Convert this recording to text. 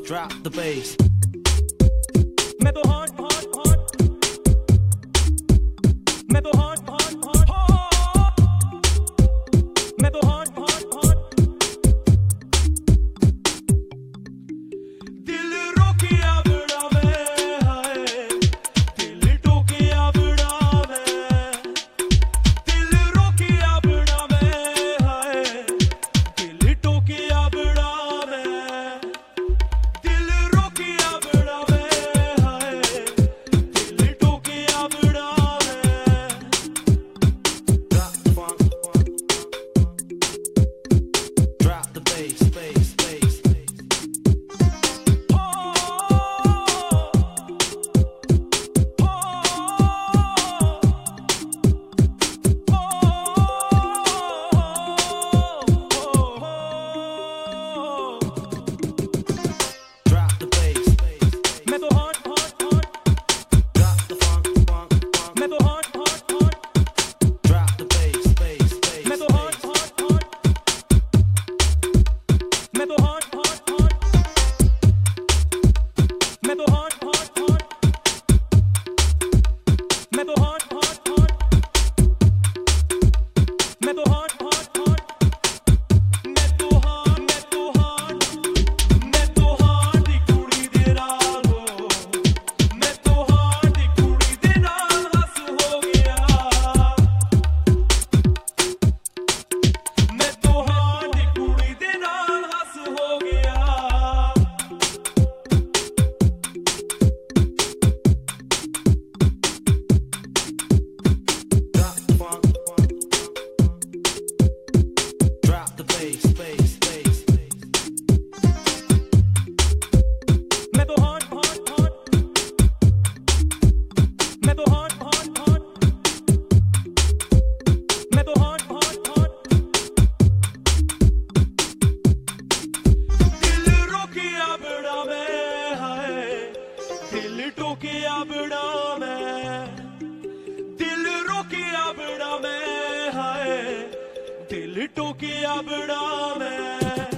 Drop the bass. मैं तो hot hot hot, मैं तो हॉट हॉट हॉट, मैं तो हॉट हॉट हॉट। दिल रोकिया बड़ा मैं हाय, दिल टोकिया बड़ा मैं, दिल रोकिया बड़ा मैं हाय, दिल टोकिया बड़ा मैं, दिल रोकिया बड़ा मैं हाय, दिल टोकिया बड़ा मैं। Drop the funk. Drop the bass, bass, bass. Drop the bass. मैं तो hot hot hot, Drop the funk, funk, funk. मैं तो hot hot hot, Drop the bass, bass, bass. मैं तो हॉट हॉट हॉट, मैं तो हॉट हॉट हॉट, मैं तो हॉट हॉट हॉट, मैं तो हॉट हॉट हॉट, मैं तो हॉट हॉट हॉट, मैं तो हॉट, मैं तो हॉट दी कुड़ी दे नाल हो, मैं तो हॉट दी कुड़ी दे नाल हस हो गया, मैं तो हॉट दी कुड़ी दे नाल हस हो गया। Drop the funk. Drop the bass, bass, bass. मैं तो हॉट हॉट हॉट, मैं तो हॉट हॉट हॉट, मैं तो हॉट हॉट हॉट। दिल रोकिया बड़ा मैं हाय, दिल टोकिया बड़ा मैं, दिल रोकिया बड़ा मैं हाय, दिल टोकिया बड़ा मैं।